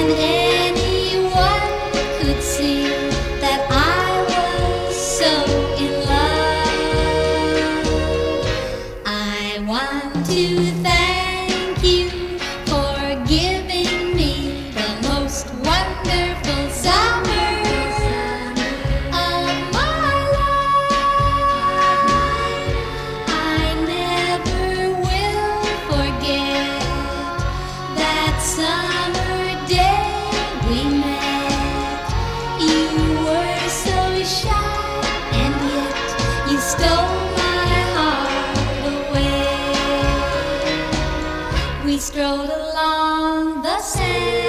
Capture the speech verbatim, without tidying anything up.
and anyone could see that I was so in love. I want to thank you for giving me the most wonderful summer of my life. I never will forget that summer day we met. You were so shy, and yet you stole my heart away. We strolled along the sand.